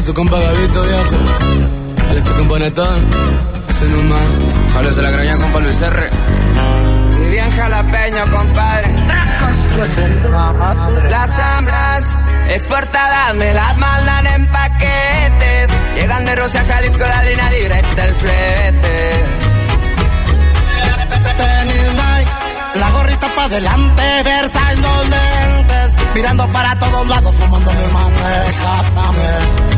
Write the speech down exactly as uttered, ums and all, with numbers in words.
su compa Gabito, viejo. El que compone todo. Ese no más. Jalo se la graña, compa Luis R. Y bien jalapeño, compadre. Las hembras exportadas me las mandan en paquetes. Llegan de Rusia a Jalisco, la línea directa, el flete. Tenis Nike, la gorrita pa' adelante, Versailles los lentes, mirando para todos lados, fumando mi manteca, dame.